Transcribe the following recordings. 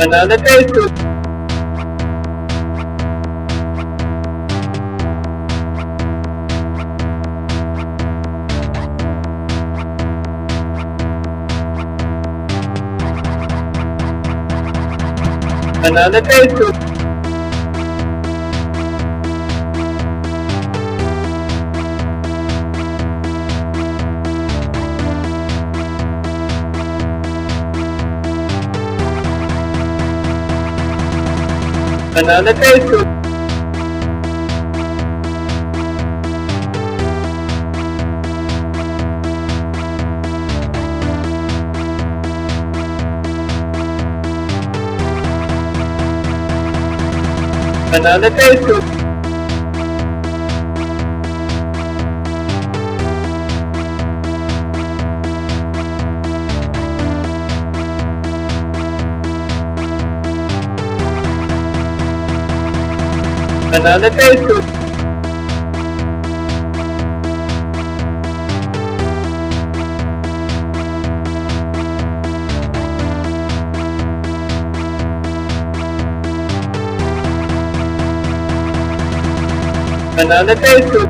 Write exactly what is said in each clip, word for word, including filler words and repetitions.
Another day to Another day to Another day to Another day to Another day to Another day to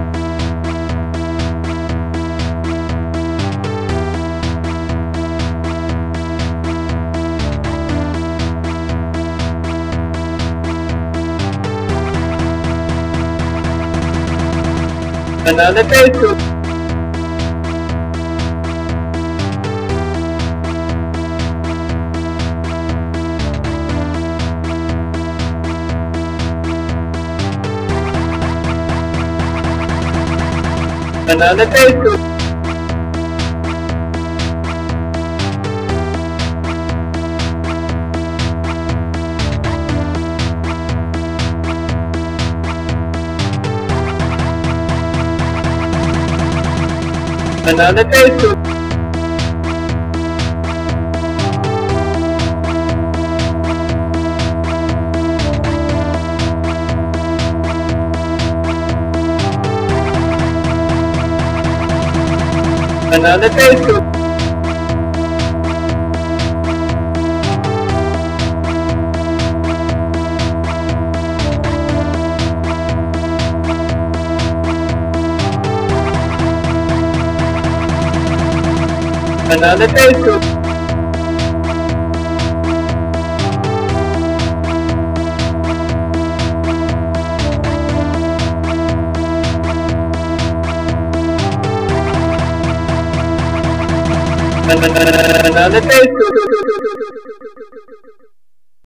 Another day to Another day to Another day to Another day to Another day to Another day to